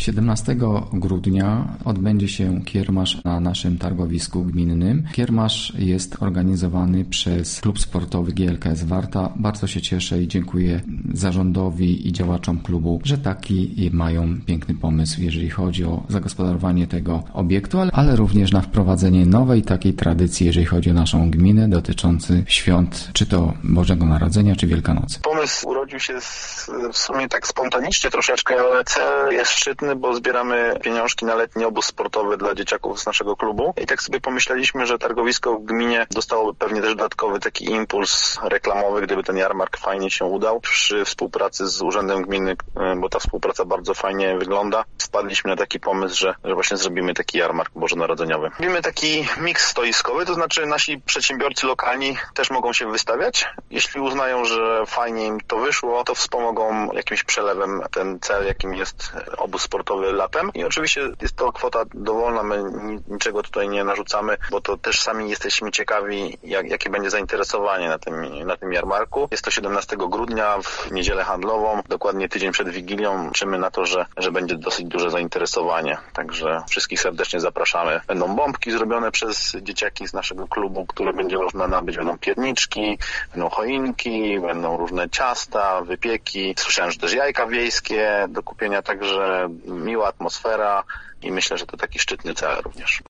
17 grudnia odbędzie się kiermasz na naszym targowisku gminnym. Kiermasz jest organizowany przez Klub Sportowy GLKS Warta. Bardzo się cieszę i dziękuję zarządowi i działaczom klubu, że taki mają piękny pomysł, jeżeli chodzi o zagospodarowanie tego obiektu, ale również na wprowadzenie nowej takiej tradycji, jeżeli chodzi o naszą gminę, dotyczący świąt, czy to Bożego Narodzenia, czy Wielkanocy. Pomysł urodził się w sumie tak spontanicznie troszeczkę, ale cel jest szczytny, bo zbieramy pieniążki na letni obóz sportowy dla dzieciaków z naszego klubu i tak sobie pomyśleliśmy, że targowisko w gminie dostałoby pewnie też dodatkowy taki impuls reklamowy, gdyby ten jarmark fajnie się udał. Przy współpracy z Urzędem Gminy, bo ta współpraca bardzo fajnie wygląda, wpadliśmy na taki pomysł, że właśnie zrobimy taki jarmark bożonarodzeniowy. Robimy taki miks stoiskowy, to znaczy nasi przedsiębiorcy lokalni też mogą się wystawiać. Jeśli uznają, że fajnie im to wyszło, to wspomogą jakimś przelewem ten cel, jakim jest obóz sportowy latem. I oczywiście jest to kwota dowolna, my niczego tutaj nie narzucamy, bo to też sami jesteśmy ciekawi, jakie będzie zainteresowanie na tym jarmarku. Jest to 17 grudnia w niedzielę handlową, dokładnie tydzień przed Wigilią. Liczymy na to, że będzie dosyć duże zainteresowanie. Także wszystkich serdecznie zapraszamy. Będą bombki zrobione przez dzieciaki z naszego klubu, które będzie można nabyć. Będą pierniczki, będą choinki, będą różne ciasta, wypieki. Słyszałem, że też jajka wiejskie do kupienia, także miła atmosfera i myślę, że to taki szczytny cel również.